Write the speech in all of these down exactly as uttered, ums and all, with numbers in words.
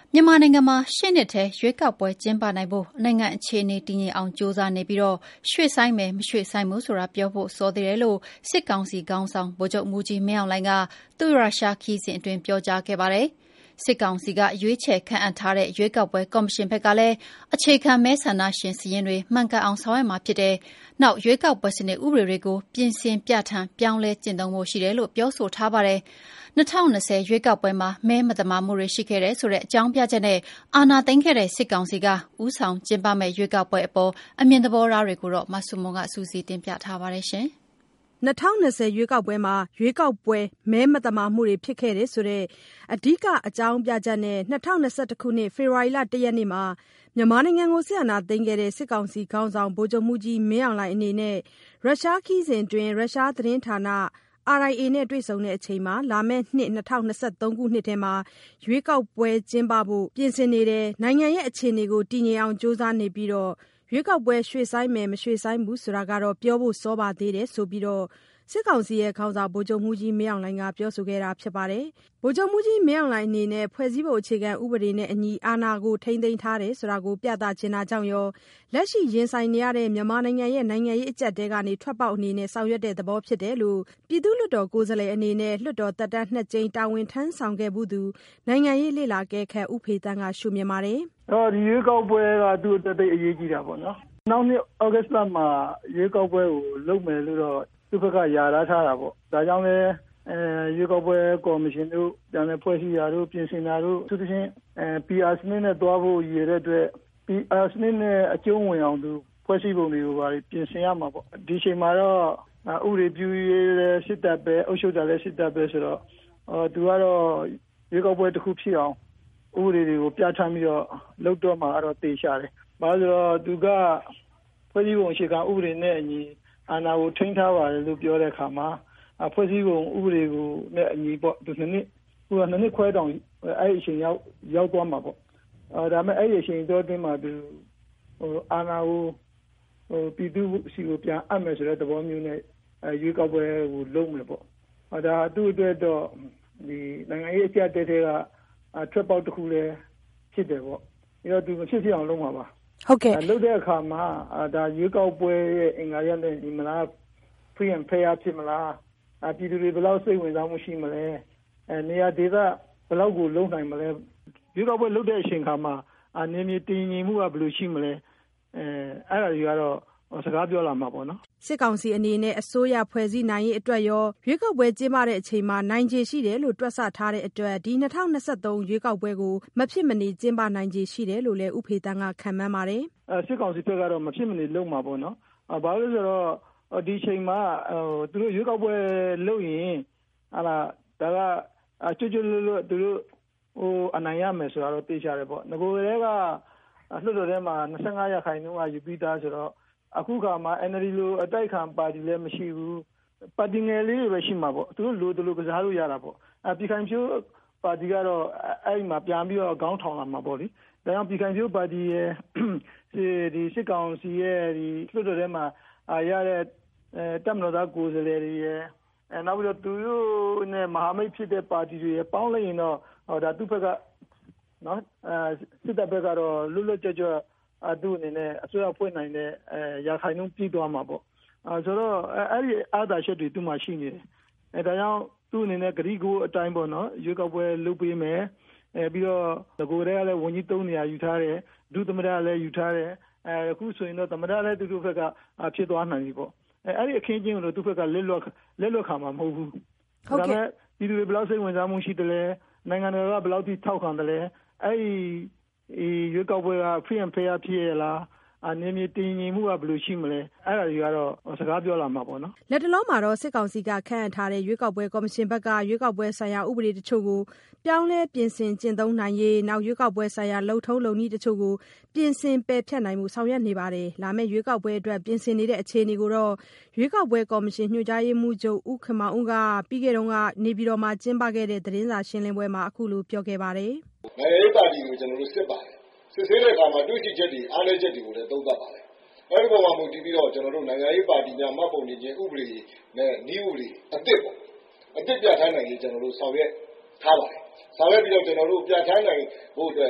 မြန်မာနိုင်ငံမှာရှေ့နှစ်ထဲရွေးကောက်ပွဲကျင်းပနိုင်ဖို့နိုင်ငံအခြေအနေတည်ငြိမ်အောင်ကြိုးစားနေပြီးရွှေ့ဆိုင်းမယ်မရွှေ့ဆိုင်းဘူးဆိုတာပြောဖို့စောသေးတယ်လို့စစ်ကောင်စီခေါင်းဆောင်ဗိုလ်ချုပ်မှူးကြီးမင်းအောင်လှိုင်ကသူ့ရုရှားခရီးစဉ်အတွင်းပြောကြားခဲ့ပါတယ်။စစ်ကောင်စီကရွေးချယ်ခန့်အပ်ထားတဲ့ရွေးကောက်ပွဲကော်မရှင်ဘက်ကလည်းအခြေခံမဲဆန္ဒရှင်စာရင်းတွေမှန်ကန်အောင်ဆောင်ရွက်မှာဖြစ်တယ်။နောက်ရွေးကောက်ပွဲစနစ်ဥပဒေတွေကိုပြင်ဆင်ပြဋ္ဌာန်းပြောင်းလဲကျင့်သုံးဖို့ရှိတယ်လို့ပြောဆိုထားပါတယ်။၂၀၂၀ရွေးကောက်ပွဲမှာမဲမသမာမှုတွေရှိခဲ့တယ်ဆိုတဲ့အကြောင်းပြချက်နဲ့အာဏာသိမ်းခဲ့တဲ့စစ်ကောင်စီကဦးဆောင်ကျင်းပမယ့်ရွေးကောက်ပွဲအပေါ်အမြင်သဘောထားတွေကိုမဆုမွန်ကစုစည်းတင်ပြထားပါတယ်။၂၀၂၀ရွေးကောက်ပွဲမှာရွေးကောက်ပွဲမဲမသမာမှုတွေဖြစ်ခဲ့တယ်ဆိုတဲ့အဓိကအကြောင်းပြချက်နဲ့၂၀၂၁ခုနှစ်ဖေဖော်ဝါရီလတရက်နေ့မှာမြန်မာနိုင်ငံကိုစစ်အာဏာသိမ်းခဲ့တဲ့စစ်ကောင်စီခေါင်းဆောင်ဗိုလ်ချုပ်မှူးကြီးမင်းအောင်လှိုင်အနေနဲ့ရုရှားခရီးစဉ်အတွင်းရုရှားသတင်းဌာနR I A နဲ့တွေ့ဆုံချိန်မှာလာမယ့်နှစ်၂၀၂၃ခုနှစ်ထဲမှာရွေးကောက်ပွဲကျင်းပဖို့ပြင်ဆင်နေတယ်။နိုင်ငံရဲ့အခြေအနေကိုတည်ငြိမ်အောင်ကြိုးစားနေပြီးရွေးကောက်ပွဲရွှေ့ဆိုင်းမယ်မရွှေ့ဆိုင်းဘူးဆိုတာကတော့ပြောဖို့စောပါသေးတယ်ဆိုပြီးစစ်ကောင်စီခေါင်းဆောင်ဗိုလ်ချုပ်မှူးကြီးမင်းအောင်လှိုင်ကပြောဆိုခဲ့တာဖြစ်ပါတယ်။ဗိုလ်ချုပ်မှူးကြီးမင်းအောင်လှိုင်အနေနဲ့ဖွဲ့စည်းပုံအခြေခံဥပဒေနဲ့အညီအာဏာကိုထိန်းသိမ်းထားတယ်ဆိုတာကိုပြသချင်တာကြောင့်ရောလက်ရှိရင်ဆိုင်နေရတဲ့မြန်မာနိုင်ငံရဲ့နိုင်ငံရေးအကျပ်တဲကနေထွက်ပေါက်အနေနဲ့ဆောင်ရွက်တဲ့သဘောဖြစ်တယ်လို့ပြည်သူ့လွှတ်တော်ကိုယ်စားလှယ်အနေနဲ့လွှတ်တော်သက်တမ်းနှစ်ကြိမ်တာဝန်ထမ်းဆောင်ခဲ့ဘူးသူနိုင်ငံရေးလေ့လာအကဲခတ်ဦးဖေသန်းကရှုမြင်ပါတယ်။အော်ဒီရွေးကောက်ပွဲကသူ့အတွက်သိအရေးကြီးတာပေါ့နော်။နောက်နှစ်ဩဂတ်စ်လမှာရွေးကောက်ပွဲကိုလုပ်မယ်လို့တော့သူ့ဘက်ကယာထားထားတာပေါ့။ဒါကြောင့်လည်းအဲရွေးကောက်ပွဲကော်မရှင်တို့ပြန်လည်ဖွဲ့စည်းတာတို့ပြင်ဆင်တာတို့သူတို့ချင်းအဲ P R စနစ်နဲ့တွားဖို့ရည်ရတဲ့အတွက် P R စနစ်နဲ့အကျုံးဝင်အောင်သူဖွဲ့စည်းပုံတွေကိုပါပြင်ဆင်ရမှာပေါ့။ဒီချိန်မှာတော့ဥပဒေပြုရေးလည်းစစ်တပ်ပဲအုပ်ချုပ်တာလည်းစစ်တပ်ပဲဆိုတော့အော်သူကတော့ရွေးကောက်ပွဲတစ်ခုဖြစ်အောင်ဥပဒေတွေကိုပြဋ္ဌာန်းပြီးတော့လုပ်တော့မှာတော့တေချာတယ်။ဘာလို့လဲဆိုတော့သူကဖွဲ့စည်းပုံအခြေခံဥပဒေနဲ့အညီအာဏာကိုထိန်းထားပါတယ်လို့ပြောတဲ့အခါမှာဖွဲ့စည်းပုံဥပဒေကိုနဲ့အညီပေါ့သူနှစ်နှစ်သူကနှစ်နှစ်ခွဲတောင်အဲ့အချိန်ရောက်ရောက်သွားမှာပေါ့အဲဒါမဲ့အဲ့ဒီအချိန်တော့တင်းမှာသူဟိုအာဏာကိုဟိုပြည်သူစီကိုပြန်အပ်မယ်ဆိုတဲ့သဘောမျိုးနဲ့ရွေးကောက်ပွဲကိုလုပ်မယ်ပေါ့အဲဒါသူ့အတွက်တော့ဒီနိုင်ငံရေးအကျပ်တဲတွေကထွက်ပေါက်တစ်ခုလည်းဖြစ်တယ်ပေါ့အဲတော့သူမဖြစ်ဖြစ်အောင်လုပ်မှာပါဟုတ်ကဲ့လုပ်တဲ့အခါမှာဒါရွေးကောက်ပွဲရဲ့အင်္ဂါရက်နဲ့ဒီမလား free and fair ဖြစ်မလားအပြည်သူတွေဘယ်လောက်စိတ်ဝင်စားမှုရှိမလဲအဲနေရာဒေသဘယ်လောက်ကိုလုံနိုင်မလဲရွေးကောက်ပွဲလုပ်တဲ့အချိန်ခါမှာအနေနဲ့တည်ငြိမ်မှုကဘယ်လိုရှိမလဲအဲအဲ့ဒါတွေကတော့စကားပြောလာမှာပေါ့နော်စစ်ကောင်စီအနေနဲ့အစိုးရဖွဲ့စည်းနိုင်ရေးအတွက်ရောရွေးကောက်ပွဲကျင်းပတဲ့အချိန်မှာနိုင်ခြေရှိတယ်လို့တွက်ဆထားတဲ့အတွက်ဒီ၂၀၂၃ရွေးကောက်ပွဲကိုမဖြစ်မနေကျင်းပနိုင်ခြေရှိတယ်လို့လည်းဦးဖေသန်းကခန့်မှန်းပါတယ်အဲစစ်ကောင်စီဘက်ကတော့မဖြစ်မနေလုပ်မှာပေါ့နော်ဘာလို့လဲဆိုတော့ဒီချိန်မှာဟိုသူတို့ရွေးကောက်ပွဲလုပ်ရင်ဟာလာဒါကကျွတ်ကျွတ်လွတ်လွတ်သူတို့ဟိုအနိုင်ရမယ်ဆိုတာတော့သိချတယ်ပေါ့ငကိုယ်တွေကလွှတ်တော်ထဲမှာ၂၅ရာခိုင်နှုန်းကယူပြီးသားဆိုတော့အခုခါမှာ N L D လိုအတိုက်ခံပါတီလည်းမရှိဘူးပါတီငယ်လေးတွေပဲရှိမှာပေါ့သူတို့လိုလိုကစားလို့ရတာပေါ့အပြည်ခိုင်ဖြိုးပါတီကတော့အဲ့မှာပြန်ပြီးတော့ခေါင်းထောင်လာမှာပေါ့လေဒါကြောင့်ပြည်ခိုင်ဖြိုးပါတီရဲ့ဒီစစ်ကောင်စီရဲ့ဒီလွှတ်တော်ထဲမှာရတဲ့အဲတပ်မတော်သားကိုယ်စားလှယ်တွေရဲ့အဲနောက်ပြီးတော့သူတို့နဲ့မဟာမိတ်ဖြစ်တဲ့ပါတီတွေပေါင်းလိုက်ရင်တော့ဟောဒါသူ့ဘက်ကနော်အဲစစ်တပ်ဘက်ကတော့လွတ်လွတ်ကြွကြွအတူအနေနဲ့အစိုးရဖွဲ့နိုင်တဲ့အဲရာခိုင်နှုန်းပြည့်သွားမှာပေါ့အဲဆိုတော့အဲ့ဒီအာသာချက်တွေသူ့မှာရှိနေတယ်အဲဒါကြောင့်သူ့အနေနဲ့ဂရီကိုအတိုင်းပေါ့နော်ရွေးကောက်ပွဲလုပ်ပေးမယ်အဲပြီးတော့ငကိုယ်တွေကလည်းဝန်ကြီးသုံးနေရာယူထားတယ်ဒုသမ္မတလည်းယူထားတယ်အဲအခုဆိုရင်တော့သမ္မတလည်းသူတို့ဘက်ကဖြစ်သွားနိုင်ပြီပေါ့အဲအဲ့ဒီအခင်းချင်းကိုသူ့ဘက်ကလက်လွတ်လက်လွတ်ခါမှာမဟုတ်ဘူးဟုတ်ကဲ့ပြည်သူတွေဘယ်လောက်စိတ်ဝင်စားမှုရှိတယ်လဲနိုင်ငံတော်ကဘယ်လောက်ထိထောက်ခံတယ်လဲအဲ့ဒီရွေးကောက်ပွဲက free and fair ဖြစ်ရလားအနေနဲ့တည်ငြိမ်မှုကဘယ်လိုရှိမလဲအဲ့ဒါတွေကတော့စကားပြောလာမှာပေါ့နော်လက်တလုံးမှာတော့စစ်ကောင်စီကခန့်အပ်ထားတဲ့ရွေးကောက်ပွဲကော်မရှင်ဘက်ကရွေးကောက်ပွဲဆိုင်ရာဥပဒေတချို့ကိုပြောင်းလဲပြင်ဆင်ကျင့်သုံးနိုင်ရေးနောက်ရွေးကောက်ပွဲဆိုင်ရာလုံထုံးလုံနည်းတချို့ကိုပြင်ဆင်ပယ်ဖျက်နိုင်မှုဆောင်ရွက်နေပါတယ်လာမယ့်ရွေးကောက်ပွဲအတွက်ပြင်ဆင်နေတဲ့အခြေအနေကိုတော့ရွေးကောက်ပွဲကော်မရှင်ညွှန်ကြားရေးမှူးချုပ်ဦးခင်မောင်ဦးကပြီးခဲ့တုန်းကနေပြည်တော်မှာကျင်းပခဲ့တဲ့သတင်းစာရှင်းလင်းပွဲမှာအခုလိုပြောခဲ့ပါတယ်နိုင်ငံရေးပါတီကိုကျွန်တော်တို့စစ်ပါတယ်စစ်ဆေးတဲ့အခါမှာတွေ့ရှိချက်တွေအားနည်းချက်တွေကိုလည်းသုံးသပ်ပါတယ်အဲဒီပုံမှာမူတည်ပြီးတော့ကျွန်တော်တို့နိုင်ငံရေးပါတီများမှတ်ပုံတင်ခြင်းဥပဒေနဲ့နည်းဥပဒေအသစ်ပေါ့အသစ်ပြဋ္ဌာန်းနိုင်ရေးကျွန်တော်တို့ဆောင်ရွက်ထားပါတယ်ဆောင်ရွက်ပြီးတော့ကျွန်တော်တို့ပြဋ္ဌာန်းနိုင်ဖို့အတွက်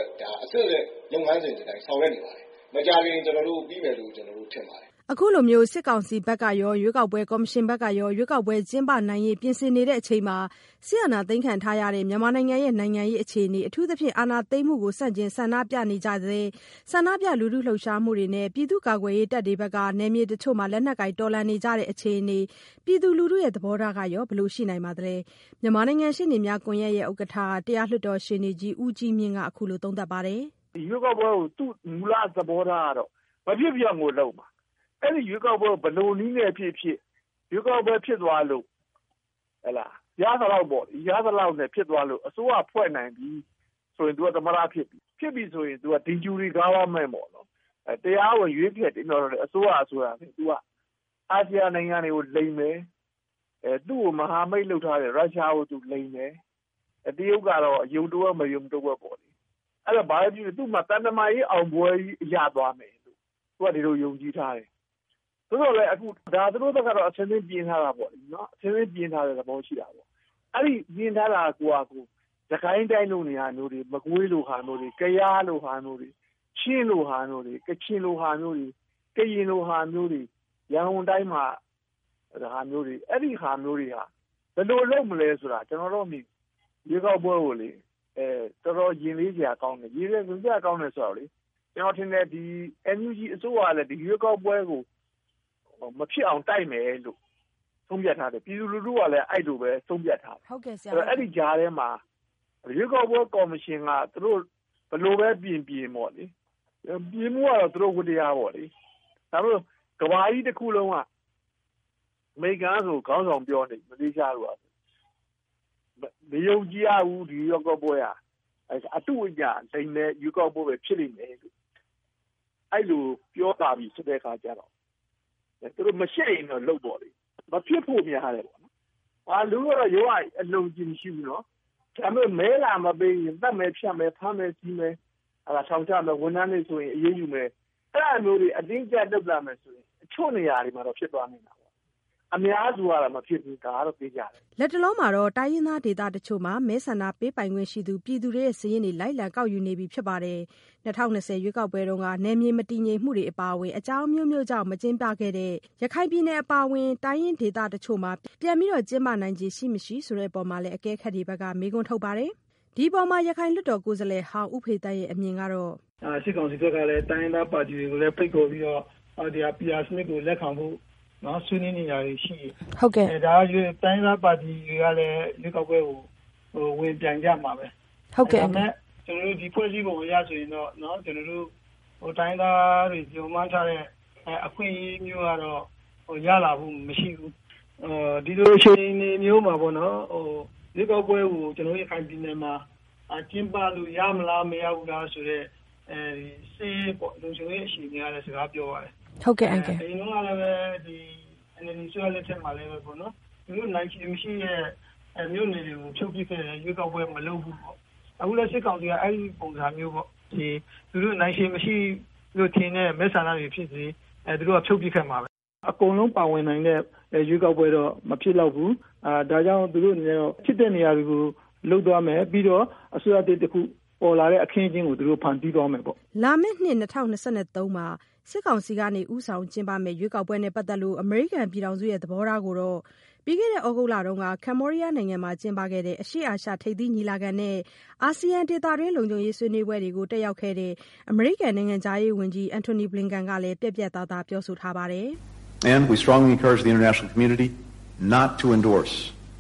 စစ်စစ်လုပ်ငန်းစဉ်တိုင်းဆောင်ရွက်နေပါတယ်မကြခင်ကျွန်တော်တို့ပြီးမယ်လို့ကျွန်တော်တို့ထင်ပါတယ်အခုလိုမျိုးစစ်ကောင်စီဘက်ကရောရွေးကောက်ပွဲကော်မရှင်ဘက်ကရောရွေးကောက်ပွဲကျင်းပနိုင်ရေးပြင်ဆင်နေတဲ့အချိန်မှာစစ်အာဏာသိမ်းခံထားရတဲ့မြန်မာနိုင်ငံရဲ့နိုင်ငံရေးအခြေအနေအထူးသဖြင့်အာဏာသိမ်းမှုကိုဆန့်ကျင်ဆန္ဒပြနေကြတဲ့ဆန္ဒပြလူထုလှုပ်ရှားမှုတွေနဲ့ပြည်သူ့ကာကွယ်ရေးတပ်တွေဘက်ကနယ်မြေတချို့မှာလက်နက်ကင်တော်လှန်နေကြတဲ့အခြေအနေပြည်သူလူထုရဲ့သဘောထားကရောဘယ်လိုရှိနိုင်ပါသလဲမြန်မာနိုင်ငံရှေ့နေများကွန်ရက်ရဲ့ဥက္ကဋ္ဌတရားလွှတ်တော်ရှေ့နေကြီးဦးကြီးမြင့်ကအခုလိုသုံးသပ်ပါတယ်ရွေးကောက်ပွဲကိုသူ့မူလသဘောထားကတော့မဖြစ်ပြငိုလို့ပါအဲ့ဒီရွေးကောက်ပွဲဘလို့နည်းနဲ့ဖြစ်ဖြစ်ရွေးကောက်ပွဲဖြစ်သွားလို့ဟဲ့လားရသလောက်ပေါ့ရသလောက်နဲ့ဖြစ်သွားလို့အစိုးရဖွဲ့နိုင်ပြီဆိုရင်သူကသမရဖြစ်ပြီဖြစ်ပြီဆိုရင်သူကဒီဂျူရီကားပါမယ်ပေါ့နော်အဲတရားဝင်ရွေးဖြစ်တယ်တော့အစိုးရအစိုးရပဲသူကအာဆီယံနိုင်ငံတွေကိုလိမ်မယ်အဲသူ့ကိုမဟာမိတ်လုပ်ထားတဲ့ရုရှားကိုသူလိမ်မယ်အဲတရုတ်ကတော့ယုံတော့မယုံတော့ပေါ့လေအဲ့တော့ဘာဖြစ်လဲသူ့မှာတန်တမာရေးအောင်ပွဲကြီးရသွားမယ်လို့သူကဒီလိုယုံကြည်ထားတယ်ဆိုတော့လေအခုဒါသူတို့ကတော့အချင်းချင်းပြင်းထားတာပေါ့နော်အချင်းချင်းပြင်းထားတဲ့သဘောရှိတာပေါ့အဲ့ဒီပြင်းထားတာကိုကကိုသခိုင်းတိုင်းလိုနေဟာမျိုးတွေမကွေးလိုဟာမျိုးတွေကြာလိုဟာမျိုးတွေချင်းလိုဟာမျိုးတွေကချင်လိုဟာမျိုးတွေကရင်လိုဟာမျိုးတွေရန်ကုန်တိုင်းမှာဒါဟာမျိုးတွေအဲ့ဒီဟာမျိုးတွေဟာဘယ်လိုလုပ်မလဲဆိုတာကျွန်တော်တို့မြင်ရေကောက်ပွဲကိုလေအဲတော်တော်ရင်လေးစရာကောင်းတယ်ရေလေးစရာကောင်းတယ်ဆိုတော့လေကျွန်တော်ထင်တယ်ဒီ N U G အစိုးရလည်းဒီရေကောက်ပွဲကိုမဖြစ်အောင်တိုက်မယ်လို့သုံးပြထားတယ်ပြည်သူလူထုကလည်းအဲ့လိုပဲသုံးပြထားတယ်ဟုတ်ကဲ့ဆရာအဲ့ဒီကြားထဲမှာရွေးကောက်ပွဲကော်မရှင်ကသူတို့ဘယ်လိုပဲပြင်ပြင်ပေါ့လေပြင်မှုကတော့သူတို့ဝတရားပေါ့လေဒါပေမဲ့ကဘာကြီးတစ်ခုလုံးကအမေရိကန်ဆိုခေါင်းဆောင်ပြောနေမလေးရှားတို့ကမယုံကြည်ရဘူးဒီရွေးကောက်ပွဲကအတူအကြလိမ့်တဲ့ရွေးကောက်ပွဲပဲဖြစ်နေတယ်လို့အဲ့လိုပြောတာပြီးစတဲ့ခါကျတော့သူတို့မရှိရင်တော့လုပ်ပေါ့လေမဖြစ်ဖို့များတယ်ပေါ့နော်။ဟာလူကတော့ရောအလုံးကြီးမရှိဘူးနော်။ဒါပေမဲ့မဲလာမပေးရင်တတ်မဲဖြတ်မဲဖမ်းမဲစီးမဲအဲ့ဒါဆောင်ချမဲဝန်ထမ်းတွေဆိုရင်အေးအေးယူမဲအဲ့အမျိုးတွေအတင်းကျပ်လုပ်လာမယ်ဆိုရင်အချို့နေရာတွေမှာတော့ဖြစ်သွားနေတာပေါ့။အများစုကတော့မဖြစ်ဘူးဒါကတော့သိကြတယ်လက်တလုံးမှာတော့တိုင်းရင်းသားဒေသတချို့မှာမဲဆန္ဒပေးပိုင်ခွင့်ရှိသူပြည်သူတွေရဲ့စည်ရင်းတွေလိုက်လံကောက်ယူနေပြီဖြစ်ပါတယ်။၂၀၂၀ရွေးကောက်ပွဲတုန်းကနယ်မြေမတည်ငြိမ်မှုတွေအပါအဝင်အကြောင်းမျိုးမျိုးကြောင့်မကျင်းပခဲ့တဲ့ရခိုင်ပြည်နယ်အပါအဝင်တိုင်းရင်းဒေသတချို့မှာပြန်ပြီးတော့ကျင်းပနိုင်ခြေရှိမရှိဆိုတဲ့အပေါ်မှာလည်းအကဲခတ်တွေဘက်ကမေးခွန်းထုတ်ပါတယ်။ဒီပေါ်မှာရခိုင်လွှတ်တော်ကိုယ်စားလှယ်ဟောင်းဦးဖေတန်းရဲ့အမြင်ကတော့စစ်ကောင်စီဘက်ကလည်းတိုင်းရင်းသားပါတီတွေကိုလည်းဖိတ်ခေါ်ပြီးတော့ဒီ P R စနစ်ကိုလက်ခံဖို့နော်ဆွေးနွေးနေကြရရှိဟုတ်ကဲ့ဒါရွေးတိုင်းသားပါတီတွေကလည်းရွေးကောက်ပွဲကိုဟိုဝင်ပြိုင်ကြမှာပဲဟုတ်ကဲ့ဒါပေမဲ့ကျွန်တော်တို့ဒီဖွဲ့စည်းပုံအရဆိုရင်တော့နော်ကျွန်တော်တို့ဟိုတိုင်းသားတွေကြုံမှန်းထားတဲ့အခွင့်အရေးမျိုးကတော့ဟိုရလာဖို့မရှိဘူးအဲဒီလိုအချိန်မျိုးမှာပေါ့နော်ဟိုရွေးကောက်ပွဲကိုကျွန်တော်ရခိုင်ပြည်နယ်မှာအကျင်းပလို့ရမလားမရဘူးလားဆိုတော့အဲဒီစေးပေါ့လုံခြုံရေးအရှိန်ကြီးလည်းစကားပြောပါတယ်ဟုတ်ကဲ့အန်ကယ်အရင်ကလည်းဒီအနေနဲ့ဆိုရလက်ထက်မှာလည်းပဲပေါ့နော်ဒီလိုနိုင်ချင်မရှိရဲ့အမျိုးနေတွေကိုဖြုတ်ပြခဲ့တယ်ရွေးကောက်ပွဲမလုပ်ဘူးပေါ့အခုလည်းစစ်ကောင်စီကအဲ့ဒီပုံစံမျိုးပေါ့ဒီသူတို့နိုင်ချင်မရှိလို့ထင်တဲ့မဲဆန္ဒတွေဖြစ်စီအဲသူတို့ကဖြုတ်ပြခဲ့မှာပဲအကုန်လုံးပါဝင်နိုင်တဲ့ရွေးကောက်ပွဲတော့မဖြစ်တော့ဘူးအာဒါကြောင့်သူတို့အနေနဲ့ဖြစ်တဲ့နေရာတွေကိုလှုပ်သွားမယ်ပြီးတော့အစိုးရတစ်ခုပေါ်လာတဲ့အခင်းအကျင်းကိုသူတို့ဖန်တီးသွားမယ်ပေါ့လာမယ့်နှစ်၂၀၂၃မှာစစ်ကောင်စီကနေဦးဆောင်ကျင်းပမယ့်ရွေးကောက်ပွဲနဲ့ပတ်သက်လို့အမေရိကန်ပြည်ထောင်စုရဲ့သဘောထားကိုတော့ပြီးခဲ့တဲ့ဩဂုတ်လတုန်းကကမ္ဘောဒီးယားနိုင်ငံမှာကျင်းပခဲ့တဲ့အရှေ့အာရှထိပ်သီးညီလာခံနဲ့အာဆီယံဒေသတွင်းလုံခြုံရေးဆွေးနွေးပွဲတွေကိုတက်ရောက်ခဲ့တဲ့အမေရိကန်နိုင်ငံသားရေးဝန်ကြီးအန်တိုနီဘလင်ကန်ကလည်းပြက်ပြက်သားသားပြောဆိုထားပါတယ် And we strongly encourage the international community not to endorse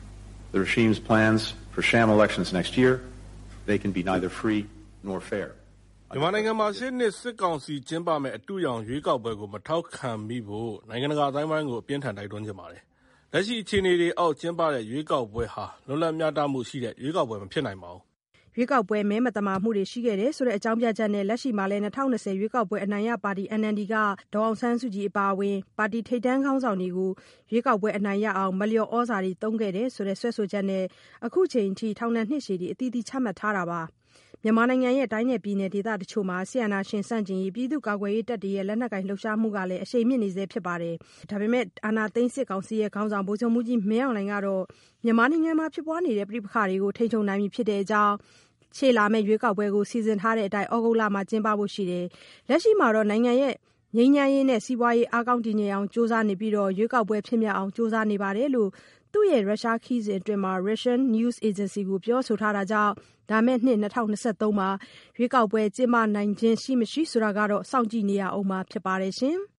the regime's plans for sham elections next year. They can be neither free nor fair. မြန်မာနိုင်ငံမှာရှေ့နှစ်စစ်ကောင်စီကျင်းပမဲ့အတူရောင်ရွေးကောက်ပွဲကိုမထောက်ခံမိဖို့နိုင်ငံတကာအတိုင်းအဝိုင်းကိုအပြင်းထန်တိုက်တွန်းချင်ပါတယ်။လက်ရှိအခြေအနေတွေအောက်ကျင်းပတဲ့ရွေးကောက်ပွဲဟာလွတ်လပ်မျှတမှုရှိတဲ့ရွေးကောက်ပွဲမဖြစ်နိုင်ပါဘူး။ရွေးကောက်ပွဲမဲမတမာမှုတွေရှိခဲ့တယ်ဆိုတဲ့အကြောင်းပြချက်နဲ့လက်ရှိမှာလည်း၂၀၂၀ရွေးကောက်ပွဲအနိုင်ရပါတီ N L D ကဒေါ်အောင်ဆန်းစုကြည်အပါအဝင်ပါတီထိပ်တန်းခေါင်းဆောင်တွေကိုရွေးကောက်ပွဲအနိုင်ရအောင်မလျော်ဩဇာတွေသုံးခဲ့တယ်ဆိုတဲ့ဆွဲဆိုချက်နဲ့အခုချိန်ထိထောင်ဒဏ်နှစ်ရှည်တွေအသီးသီးချမှတ်ထားတာပါ။မြန်မာနိုင်ငံရဲ့တိုင်းနယ်ပြည်နယ်ဒေသတချို့မှာဆီယနာရှင်ဆန့်ကျင်ရေးပြည်သူ့ကာကွယ်ရေးတပ်တွေရဲ့လက်နက်ကင်လှုပ်ရှားမှုကလည်းအရှိန်မြင့်နေစေဖြစ်ပါတယ်။ဒါပေမဲ့အာဏာသိမ်းစစ်ကောင်စီရဲ့ခေါင်းဆောင်ဗိုလ်ချုပ်မှုကြီးမင်းအောင်လှိုင်ကတော့မြန်မာနိုင်ငံမှာဖြစ်ပွားနေတဲ့ပြည်ပခါတွေကိုထိန်းချုပ်နိုင်ပြီဖြစ်တဲ့အကြောင်းရှေ့လာမယ့်ရွေးကောက်ပွဲကိုစီစဉ်ထားတဲ့အတိုင်းဩဂုတ်လမှာကျင်းပဖို့ရှိတယ်။လက်ရှိမှာတော့နိုင်ငံရဲ့ငြိမ်းချမ်းရေးနဲ့စီးပွားရေးအားကောင်းတည်ငြိမ်အောင်ကြိုးစားနေပြီးရွေးကောက်ပွဲဖြစ်မြောက်အောင်ကြိုးစားနေပါတယ်လို့သူ့ရဲ့ရုရှားခရီးစဉ်အတွင်း Russian News Agency ကိုပြောဆိုထားတာကြောင့်လာမယ့်နှစ်၂၀၂၃မှာရွေးကောက်ပွဲကျင်းပနိုင်ခြင်းရှိမရှိဆိုတာကတော့စောင့်ကြည့်နေရဦးမှာဖြစ်ပါတယ်ရှင်။